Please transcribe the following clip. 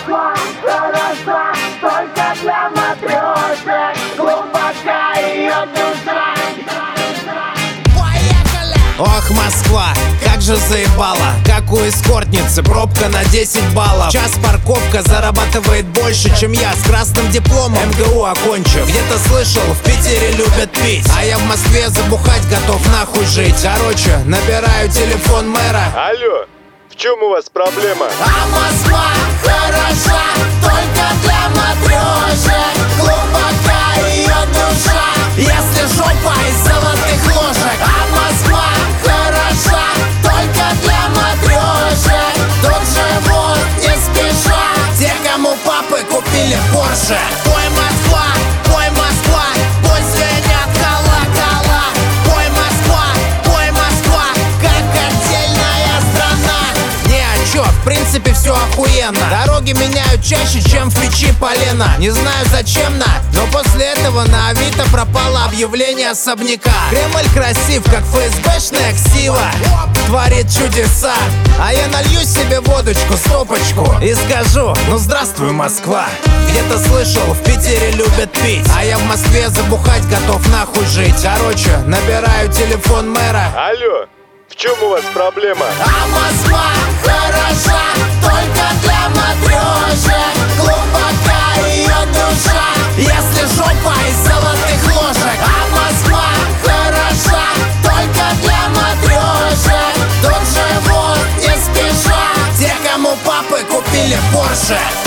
Москва хороша только для матрешек, глубока ее душа. Ох, Москва, как же заебала, как у эскортницы, пробка на 10 баллов. Час парковка зарабатывает больше, чем я с красным дипломом МГУ окончив. Где-то слышал, в Питере любят пить, а я в Москве забухать готов нахуй жить. Короче, набираю телефон мэра. Алло, в чем у вас проблема? А Москва хороша только для матрешек, глубока ее душа. Если жопа из золотых ложек. А Москва хороша только для матрешек, тут живут не спеша те, кому папы купили Порше. Пой, Москва, пусть звенят колокола. Пой, Москва, как отдельная страна. Не, а чё, в принципе все охуенно. Дороги меняют чаще, чем в печи полено. Не знаю зачем но после этого на Авито пропало объявление особняка. Кремль красив, как ФСБшная ксива, творит чудеса. А я налью себе водочку, стопочку и скажу: ну здравствуй, Москва. Где-то слышал, в Питере любят пить, а я в Москве забухать готов нахуй жить. Короче, набираю телефон мэра. Алло, в чем у вас проблема? А Москва хороша только для матрешек, глубока ее душа. Если жопа из золотых ложек. А Москва хороша только для матрешек, тут живут не спеша те, кому папы купили Порше.